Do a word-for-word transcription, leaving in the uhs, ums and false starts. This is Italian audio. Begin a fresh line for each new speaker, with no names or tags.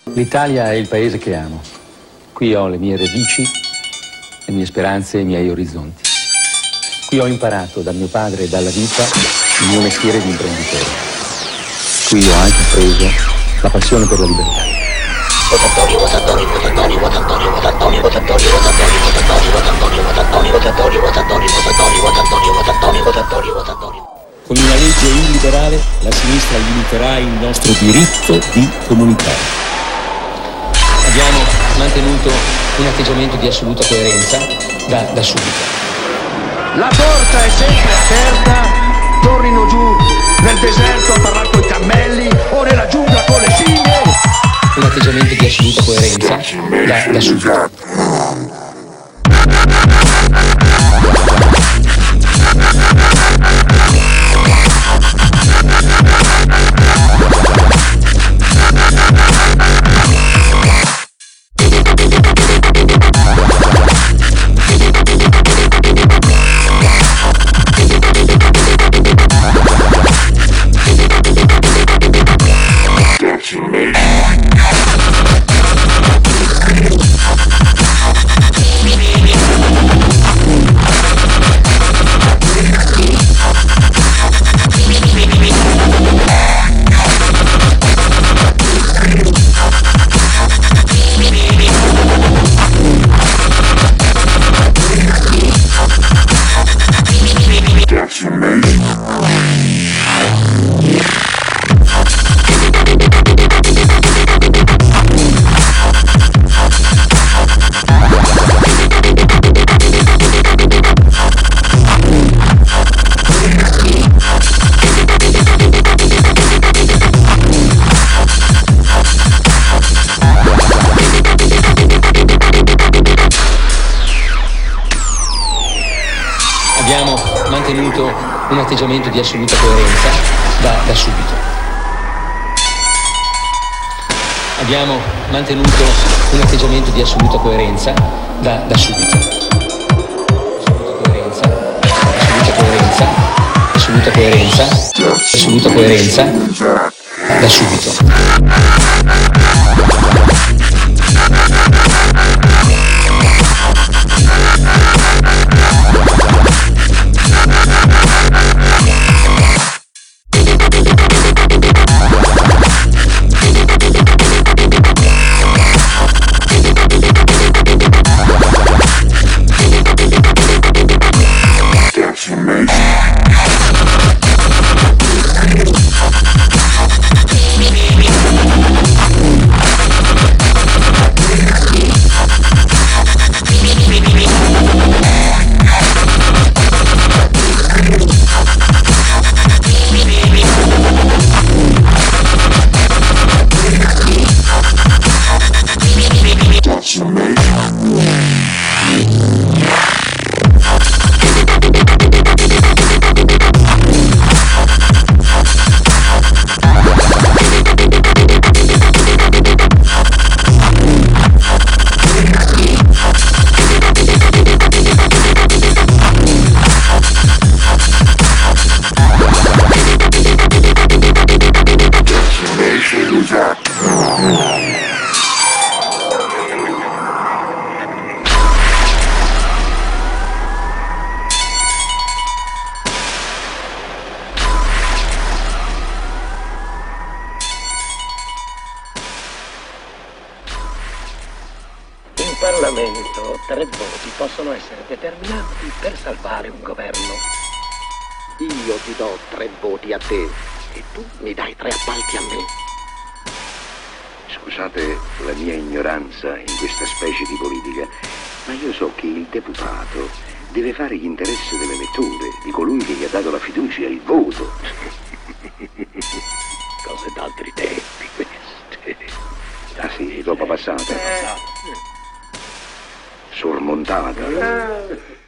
L'Italia è il paese che amo. Qui ho le mie radici, le mie speranze e i miei orizzonti. Qui ho imparato dal mio padre e dalla vita il mio mestiere di imprenditore. Qui ho anche preso la passione per la libertà.
Votatori, votatori, votatori, votatori, votatori, votatori, votatori, votatori, votatori, votatori, votatori, votatori, votatori, votatori, votatori, votatori, votatori.
Con una legge illiberale la sinistra limiterà il nostro diritto di comunicare.
Abbiamo mantenuto un atteggiamento di assoluta coerenza da, da subito.
La porta è sempre aperta, tornino giù nel deserto a parlare coi cammelli o nella giungla con le scimmie.
Un atteggiamento di assoluta coerenza da, da subito. Abbiamo mantenuto un atteggiamento di assoluta coerenza da, da subito. Abbiamo mantenuto un atteggiamento di assoluta coerenza da, da subito. Assoluta coerenza, assoluta coerenza, assoluta coerenza, assoluta coerenza da subito.
In Parlamento tre voti possono essere determinanti per salvare un governo. Io ti do tre voti a te e tu mi dai tre appalti a me.
Scusate la mia ignoranza in questa specie di politica, ma io so che il deputato deve fare gli interessi dell'elettore, di colui che gli ha dato la fiducia e il voto.
Cose d'altri tempi queste.
Ah sì, dopo passata.
Eh.
Sormontata.